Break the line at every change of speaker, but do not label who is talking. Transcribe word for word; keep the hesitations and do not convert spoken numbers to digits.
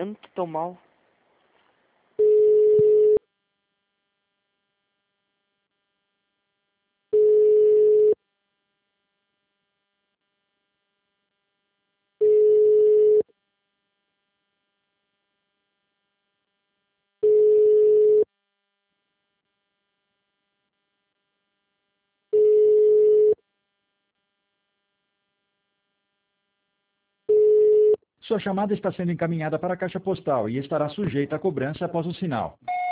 Eu não tô mal.
Sua chamada está sendo encaminhada para a caixa postal e estará sujeita a cobrança após o sinal.